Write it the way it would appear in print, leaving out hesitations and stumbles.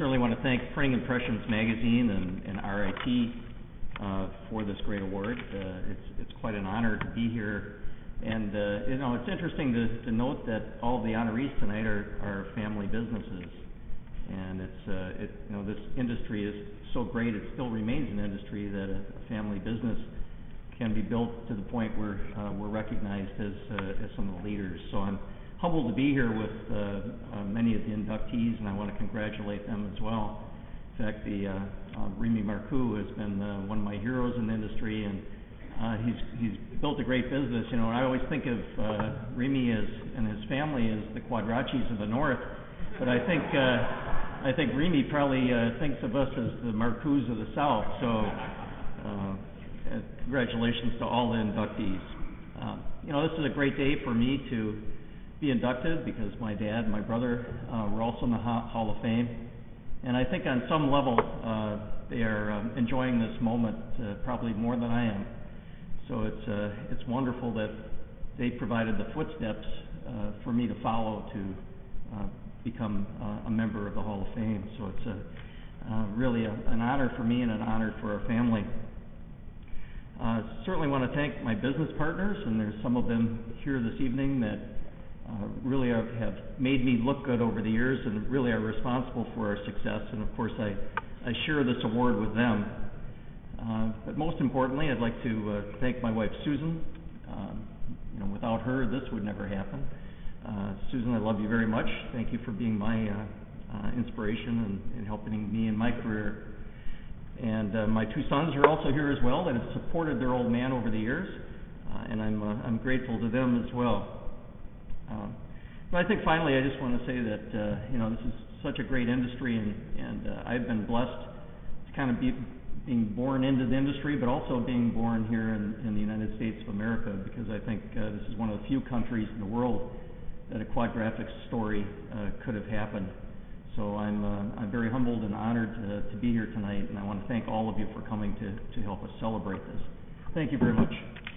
certainly want to thank Printing Impressions Magazine and RIT for this great award. It's quite an honor to be here. And it's interesting to note that all of the honorees tonight are family businesses. And this industry is so great, it still remains an industry that a family business can be built to the point where we're recognized as some of the leaders. So I'm humbled to be here with many of the inductees, and I want to congratulate them as well. In fact, Remy Marcoux has been one of my heroes in the industry, and he's built a great business. And I always think of Remy and his family as the Quadraccis of the North, but I think Remy probably thinks of us as the Marcouxs of the South. So congratulations to all the inductees. This is a great day for me to be inducted because my dad and my brother were also in the Hall of Fame. And I think on some level they are enjoying this moment probably more than I am. So it's wonderful that they provided the footsteps for me to follow to become a member of the Hall of Fame. So it's really an honor for me and an honor for our family. Certainly want to thank my business partners, and there's some of them here this evening that really have made me look good over the years and really are responsible for our success. And of course, I share this award with them. But most importantly, I'd like to thank my wife, Susan. Without her, this would never happen. Susan, I love you very much. Thank you for being my inspiration and helping me in my career. And my two sons are also here as well that have supported their old man over the years, and I'm grateful to them as well. But I think finally I just want to say that this is such a great industry, and I've been blessed to kind of being born into the industry, but also being born here in the United States of America, because I think this is one of the few countries in the world that a quad-graphics story could have happened. So I'm very humbled and honored to be here tonight, and I want to thank all of you for coming to help us celebrate this. Thank you very much.